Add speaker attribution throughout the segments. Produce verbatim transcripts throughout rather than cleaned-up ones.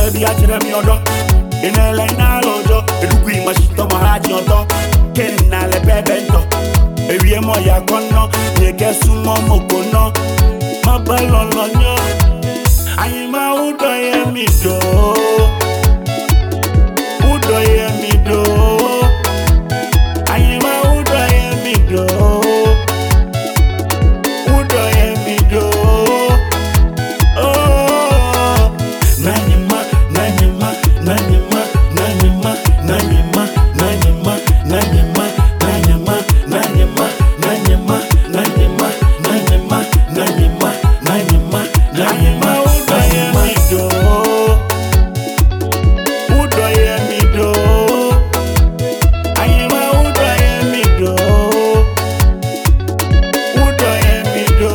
Speaker 1: baby I tell me odo. In a line na lojo, edukui mashito mahaji odo. Ken na le bebento. Ewie mo ya kono, ye kesu mo mokono. Mabalon lonyo. Ayima udo ye mi do. Udo ye mi do. Ayima udo ye mi do. Udo ye mi do. Oh, nanima, nanima, nanima, nanima, nanima, nanima, nanima, nanima, nanima, nanima, nanima, nanima, nanima, nanima, nanima, udo ye mi do. Udo ye mi do. Ayima udo ye mi do. Udo ye mi do.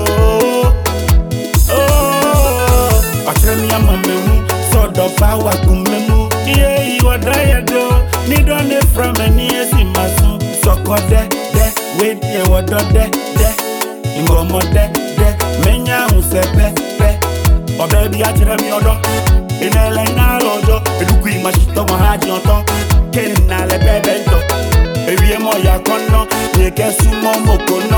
Speaker 1: Oh, atremi amamemu, sort of power kumemu. Yeah, you are there do. Need on it from any esi masu. So called de de, wait ye water de de. Ingomo de de, menya unsepe pe. Oh baby, I tell me odo. In a line na lojo, edukui mashito mahaji oto. Ken na le bebento. Ewie mo ya kono, ye kesu mo mokono.